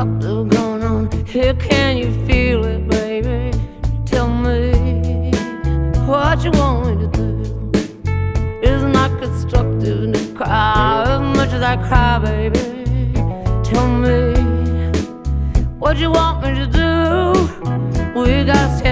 destructive going on here. Can you feel it, baby? Tell me what you want me to do. It's not constructive to cry as much as I cry, baby. Tell me what you want me to do. We got